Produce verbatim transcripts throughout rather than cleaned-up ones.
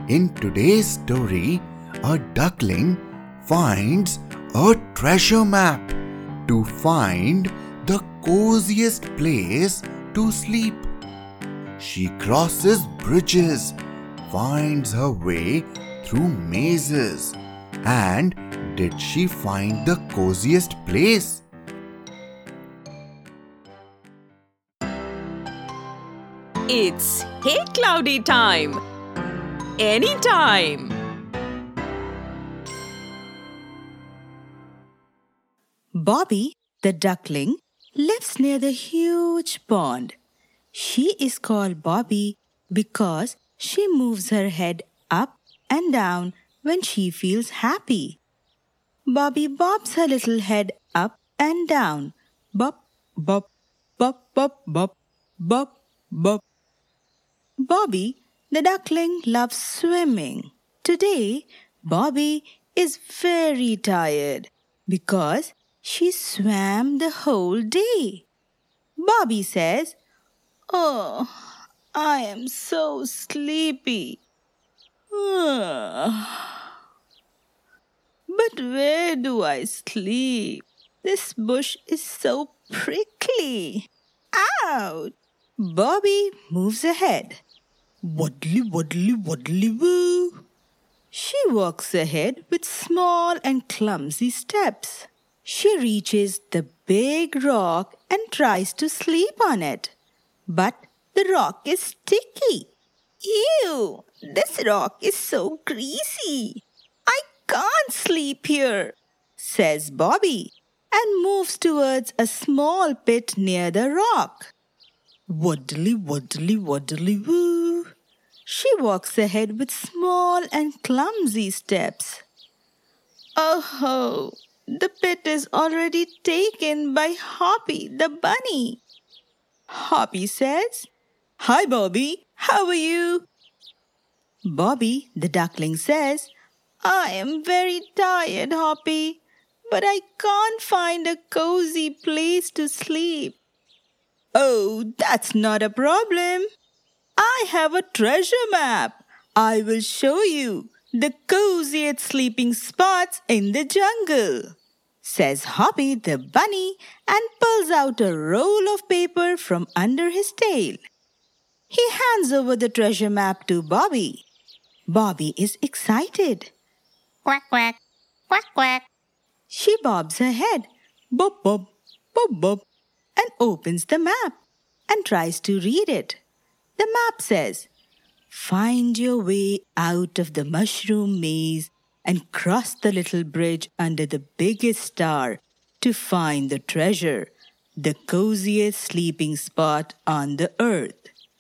In today's story, a duckling finds a treasure map to find the coziest place to sleep. She crosses bridges, finds her way through mazes. And did she find the coziest place? It's Hey Cloudy time! Anytime! Bobby, the duckling, lives near the huge pond. She is called Bobby because she moves her head up and down when she feels happy. Bobby bobs her little head up and down. Bop, bop, bop, bop, bop, bop, bop. Bobby, the duckling, loves swimming. Today, Bobby is very tired because she swam the whole day. Bobby says, "Oh, I am so sleepy." But where do I sleep? This bush is so prickly. Ouch! Bobby moves ahead. Waddly, waddly, waddly, woo. She walks ahead with small and clumsy steps. She reaches the big rock and tries to sleep on it. But the rock is sticky. Ew! This rock is so greasy. I can't sleep here, says Bobby, and moves towards a small pit near the rock. Waddly, waddly, waddly, woo. She walks ahead with small and clumsy steps. Oh, the pit is already taken by Hoppy the bunny. Hoppy says, "Hi, Bobby. How are you?" Bobby, the duckling, says, "I am very tired, Hoppy, but I can't find a cozy place to sleep." "Oh, that's not a problem. I have a treasure map. I will show you the coziest sleeping spots in the jungle," says Hoppy the bunny and pulls out a roll of paper from under his tail. He hands over the treasure map to Bobby. Bobby is excited. Quack, quack, quack, quack. She bobs her head, bob, bob, bob, bob, and opens the map and tries to read it. The map says, "Find your way out of the mushroom maze and cross the little bridge under the biggest star to find the treasure, the coziest sleeping spot on the earth."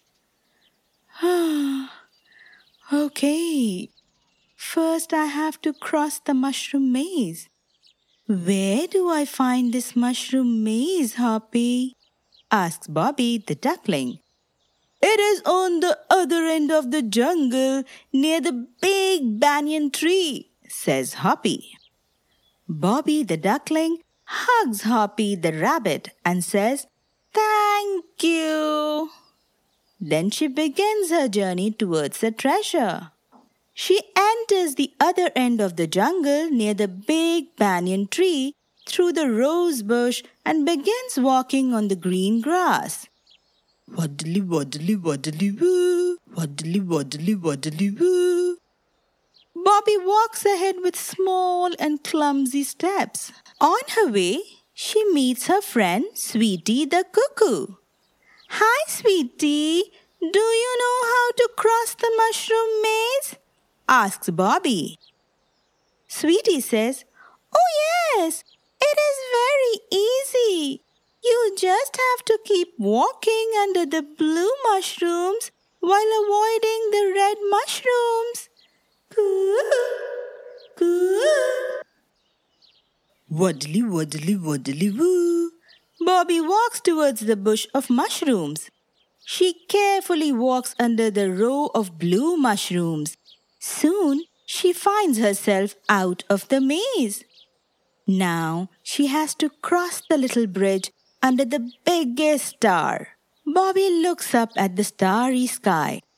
Okay, first I have to cross the mushroom maze. Where do I find this mushroom maze, Hoppy? Asks Bobby the duckling. "It is on the other end of the jungle near the big banyan tree," says Hoppy. Bobby the duckling hugs Hoppy the rabbit and says, "Thank you." Then she begins her journey towards the treasure. She enters the other end of the jungle near the big banyan tree through the rose bush and begins walking on the green grass. Waddly, waddly, waddly, woo. Waddly, waddly, waddly, woo. Bobby walks ahead with small and clumsy steps. On her way, she meets her friend Sweetie the cuckoo. "Hi, Sweetie. Do you know how to cross the mushroom maze?" asks Bobby. Sweetie says, "Oh yes, it is very easy. You just have to keep walking under the blue mushrooms while avoiding the red mushrooms." Coo, coo. Waddly, waddly, waddly, woo. Bobby walks towards the bush of mushrooms. She carefully walks under the row of blue mushrooms. Soon, she finds herself out of the maze. Now, she has to cross the little bridge under the biggest star. Bobby looks up at the starry sky.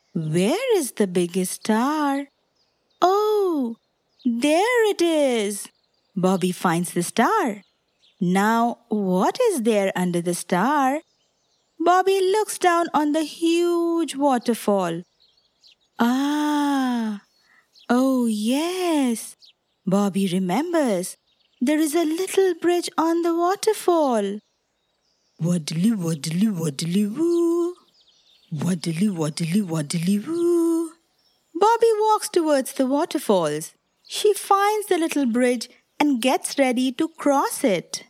Where is the biggest star? Oh, there it is. Bobby finds the star. Now, what is there under the star? Bobby looks down on the huge waterfall. Ah, oh yes. Bobby remembers. There is a little bridge on the waterfall. Waddly, waddly, waddly, woo. Waddly, waddly, waddly, woo. Bobby walks towards the waterfalls. She finds the little bridge and gets ready to cross it.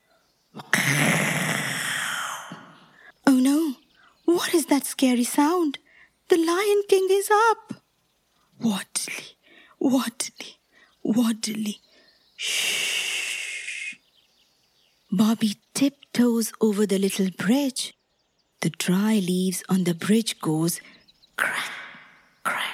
Oh no, what is that scary sound? The Lion King is up. Waddly, waddly, waddly. Shh. Bobby tiptoes over the little bridge. The dry leaves on the bridge goes crack, crack.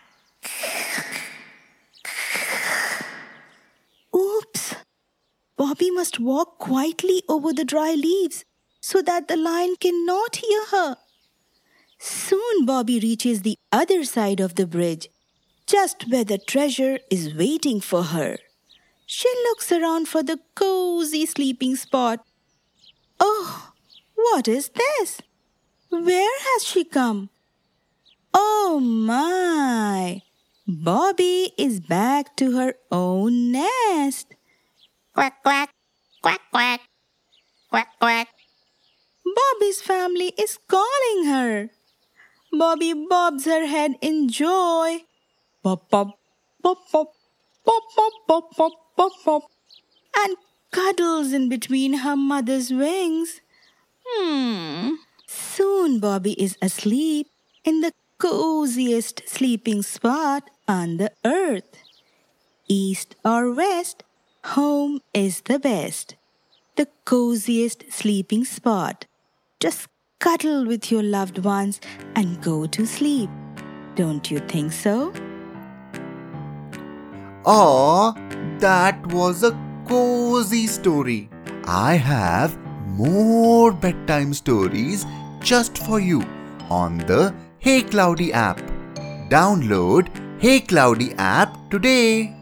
Oops! Bobby must walk quietly over the dry leaves so that the lion cannot hear her. Soon Bobby reaches the other side of the bridge, just where the treasure is waiting for her. She looks around for the cozy sleeping spot. Oh, what is this? Where has she come? Oh my! Bobby is back to her own nest. Quack, quack, quack, quack, quack, quack. Bobby's family is calling her. Bobby bobs her head in joy. Pop, pop, pop, pop, pop, pop, pop, pop, pop, pop, and cuddles in between her mother's wings. Hmm. Soon Bobby is asleep in the coziest sleeping spot on the earth. East or west, home is the best. The coziest sleeping spot. Just cuddle with your loved ones and go to sleep. Don't you think so? Aw, that was a cozy story. I have more bedtime stories just for you on the Hey Cloudy app. Download Hey Cloudy app today.